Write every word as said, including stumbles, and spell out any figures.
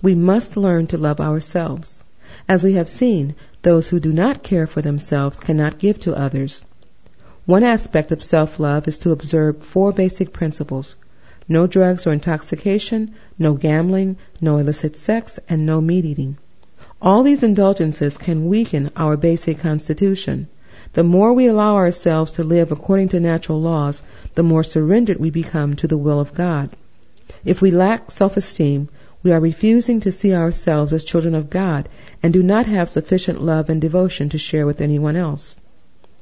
We must learn to love ourselves. As we have seen, those who do not care for themselves cannot give to others. One aspect of self-love is to observe four basic principles: no drugs or intoxication, no gambling, no illicit sex, and no meat-eating. All these indulgences can weaken our basic constitution. The more we allow ourselves to live according to natural laws, the more surrendered we become to the will of God. If we lack self-esteem, we are refusing to see ourselves as children of God and do not have sufficient love and devotion to share with anyone else.